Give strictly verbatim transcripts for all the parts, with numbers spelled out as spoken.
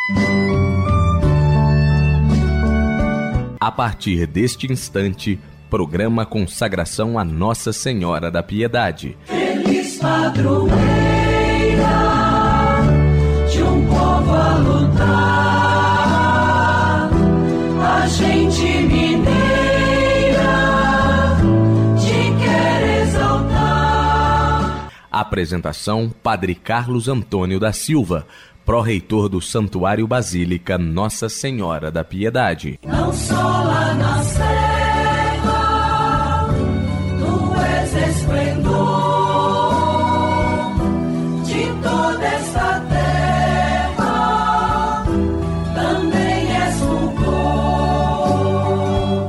A partir deste instante, programa Consagração a Nossa Senhora da Piedade. Feliz padroeira de um povo a lutar, a gente mineira te quer exaltar. Apresentação: Padre Carlos Antônio da Silva, pró-reitor do Santuário Basílica Nossa Senhora da Piedade. Não só lá na serra, tu és esplendor de toda esta terra, também és fulgor.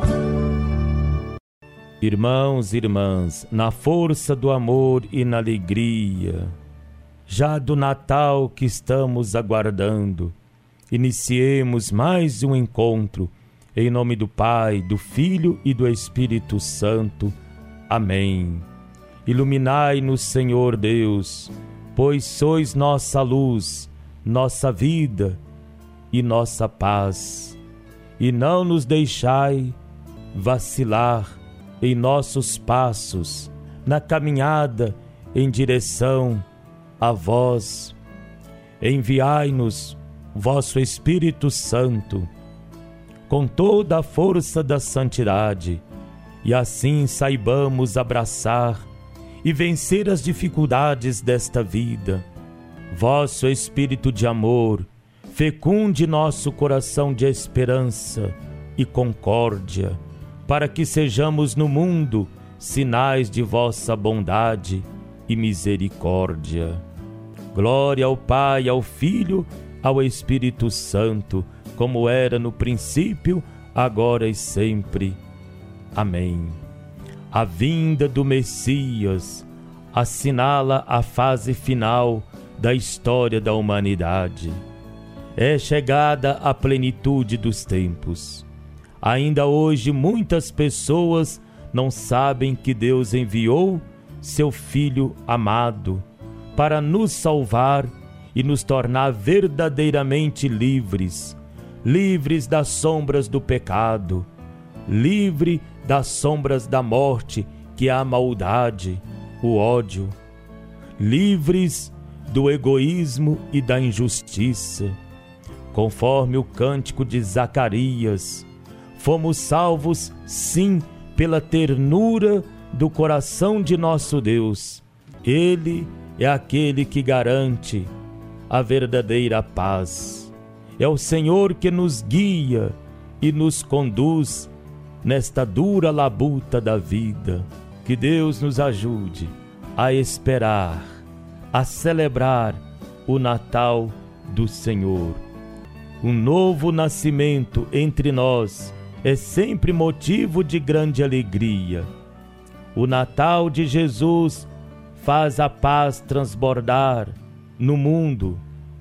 Irmãos e irmãs, na força do amor e na alegria, já do Natal que estamos aguardando, iniciemos mais um encontro, em nome do Pai, do Filho e do Espírito Santo. Amém. Iluminai-nos, Senhor Deus, pois sois nossa luz, nossa vida e nossa paz. E não nos deixai vacilar em nossos passos, na caminhada em direção a vós. Enviai-nos vosso Espírito Santo com toda a força da santidade, e assim saibamos abraçar e vencer as dificuldades desta vida. Vosso Espírito de amor fecunde nosso coração de esperança e concórdia, para que sejamos no mundo sinais de vossa bondade e misericórdia. Glória ao Pai, ao Filho, ao Espírito Santo, como era no princípio, agora e sempre. Amém. A vinda do Messias assinala a fase final da história da humanidade. É chegada a plenitude dos tempos. Ainda hoje muitas pessoas não sabem que Deus enviou seu Filho amado para nos salvar e nos tornar verdadeiramente livres, livres das sombras do pecado, livre das sombras da morte, que é a maldade, o ódio, livres do egoísmo e da injustiça. Conforme o cântico de Zacarias, fomos salvos, sim, pela ternura do coração de nosso Deus. Ele é aquele que garante a verdadeira paz. É o Senhor que nos guia e nos conduz nesta dura labuta da vida. Que Deus nos ajude a esperar, a celebrar o Natal do Senhor. Um novo nascimento entre nós é sempre motivo de grande alegria. O Natal de Jesus faz a paz transbordar no mundo.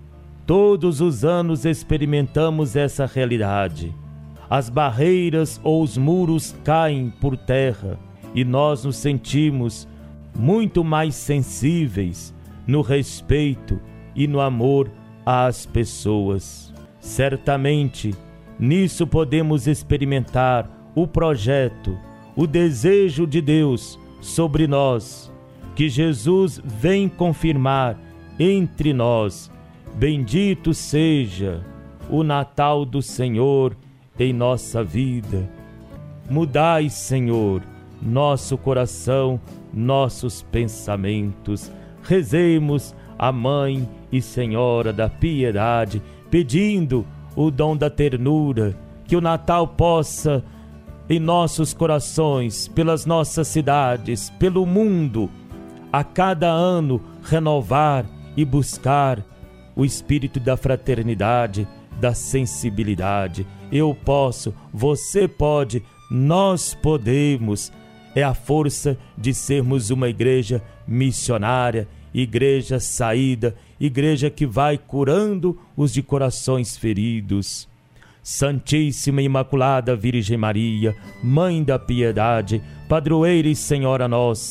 Todos os anos experimentamos essa realidade. As barreiras ou os muros caem por terra e nós nos sentimos muito mais sensíveis no respeito e no amor às pessoas. Certamente, nisso podemos experimentar o projeto, o desejo de Deus sobre nós, que Jesus vem confirmar entre nós. Bendito seja o Natal do Senhor em nossa vida. Mudai, Senhor, nosso coração, nossos pensamentos. Rezemos a Mãe e Senhora da Piedade, pedindo o dom da ternura, que o Natal possa, em nossos corações, pelas nossas cidades, pelo mundo, a cada ano renovar e buscar o espírito da fraternidade, da sensibilidade. Eu posso, você pode, nós podemos. É a força de sermos uma igreja missionária, igreja saída, igreja que vai curando os de corações feridos. Santíssima e Imaculada Virgem Maria, Mãe da Piedade, Padroeira e Senhora nossa,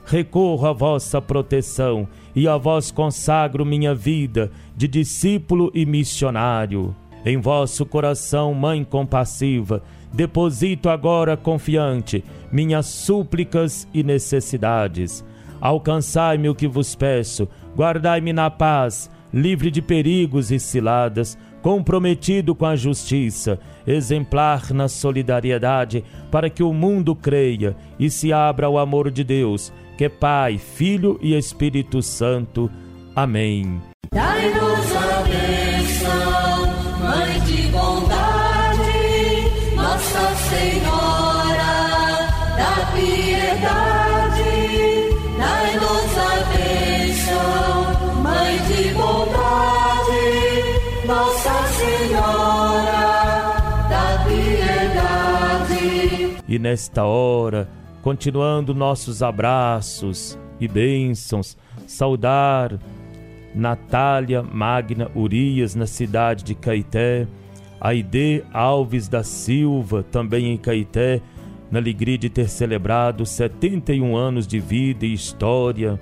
recorro à vossa proteção e a vós consagro minha vida de discípulo e missionário. Em vosso coração, Mãe compassiva, deposito agora confiante minhas súplicas e necessidades. Alcançai-me o que vos peço, guardai-me na paz, livre de perigos e ciladas, comprometido com a justiça, exemplar na solidariedade, para que o mundo creia e se abra ao amor de Deus, que é Pai, Filho e Espírito Santo. Amém. Dai-nos a bênção, Mãe de bondade, Nossa Senhora da piedade. Dai-nos a bênção, Mãe de bondade, Nossa Senhora da piedade. E nesta hora, continuando nossos abraços e bênçãos, saudar Natália Magna Urias, na cidade de Caeté, Aide Alves da Silva, também em Caeté, na alegria de ter celebrado setenta e um anos de vida e história,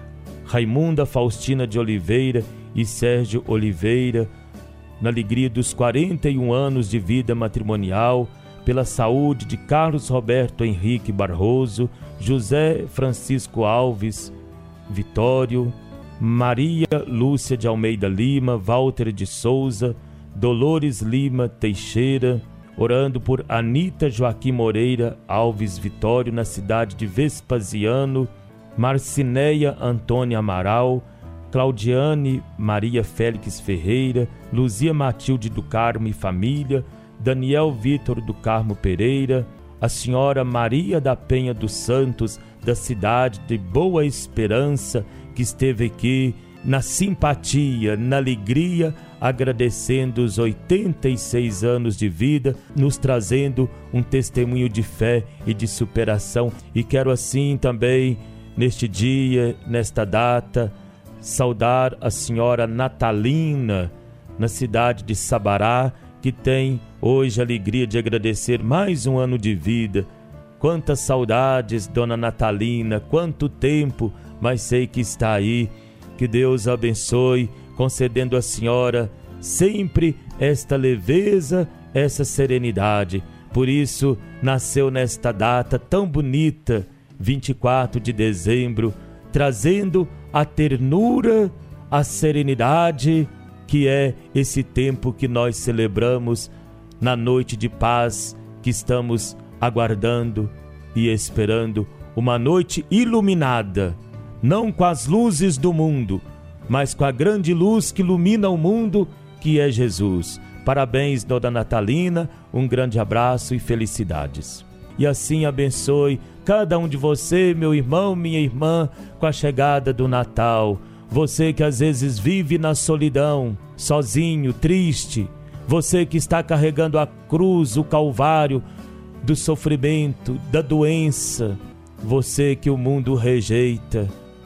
Raimunda Faustina de Oliveira e Sérgio Oliveira, na alegria dos quarenta e um anos de vida matrimonial, pela saúde de Carlos Roberto Henrique Barroso, José Francisco Alves Vitório, Maria Lúcia de Almeida Lima, Walter de Souza, Dolores Lima Teixeira, orando por Anita Joaquim Moreira Alves Vitório, na cidade de Vespasiano, Marcineia Antônia Amaral, Claudiane Maria Félix Ferreira, Luzia Matilde do Carmo e família, Daniel Vitor do Carmo Pereira, a senhora Maria da Penha dos Santos, da cidade de Boa Esperança, que esteve aqui na simpatia, na alegria, agradecendo os oitenta e seis anos de vida, nos trazendo um testemunho de fé e de superação. E quero assim também, neste dia, nesta data, saudar a senhora Natalina, na cidade de Sabará, que tem hoje a alegria de agradecer mais um ano de vida. Quantas saudades, dona Natalina, quanto tempo, mas sei que está aí. Que Deus abençoe, concedendo à senhora sempre esta leveza, essa serenidade. Por isso, nasceu nesta data tão bonita, vinte e quatro de dezembro, trazendo a ternura, a serenidade, que é esse tempo que nós celebramos na noite de paz, que estamos aguardando e esperando, uma noite iluminada, não com as luzes do mundo, mas com a grande luz que ilumina o mundo, que é Jesus. Parabéns, dona Natalina, um grande abraço e felicidades. E assim abençoe cada um de você, meu irmão, minha irmã, com a chegada do Natal. Você que às vezes vive na solidão, sozinho, triste. Você que está carregando a cruz, o calvário do sofrimento, da doença. Você que o mundo rejeita.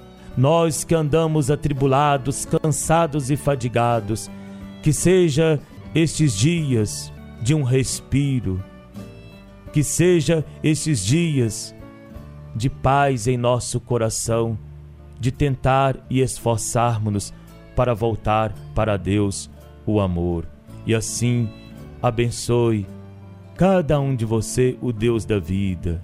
Nós que andamos atribulados, cansados e fadigados. Que seja estes dias de um respiro. Que seja estes dias de paz em nosso coração, de tentar e esforçarmos-nos para voltar para Deus, o amor. E assim, abençoe cada um de você, o Deus da vida.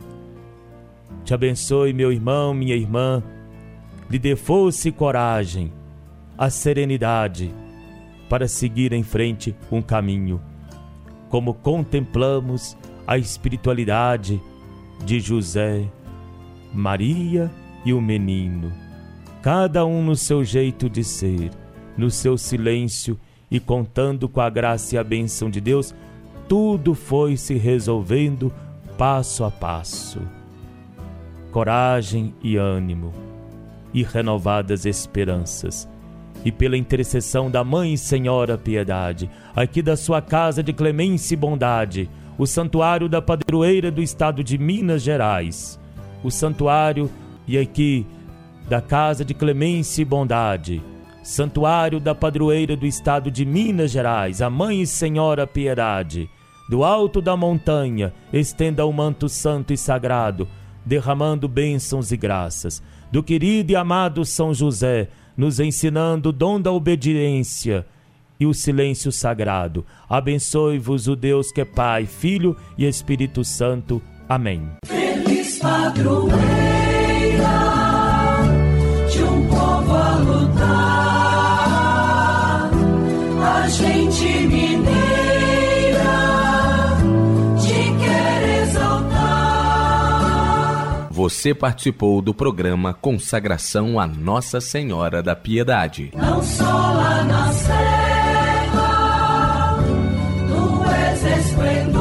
Te abençoe, meu irmão, minha irmã, lhe dê força e coragem, a serenidade para seguir em frente um caminho, como contemplamos a espiritualidade de José, Maria e o menino, cada um no seu jeito de ser, no seu silêncio, e contando com a graça e a bênção de Deus, tudo foi se resolvendo passo a passo. Coragem e ânimo, e renovadas esperanças. E pela intercessão da Mãe Senhora Piedade, aqui da sua casa de clemência e bondade, o Santuário da Padroeira do Estado de Minas Gerais, o Santuário e aqui da Casa de Clemência e Bondade, Santuário da Padroeira do Estado de Minas Gerais, a Mãe Senhora Piedade, do alto da montanha, estenda o manto santo e sagrado, derramando bênçãos e graças. do querido e amado São José, nos ensinando o dom da obediência e o silêncio sagrado. Abençoe-vos o Deus que é Pai, Filho e Espírito Santo. Amém. Feliz padroeira de um povo a lutar, a gente mineira te quer exaltar. Você participou do programa Consagração a Nossa Senhora da Piedade. Não só lá na serra, tu és esplendor.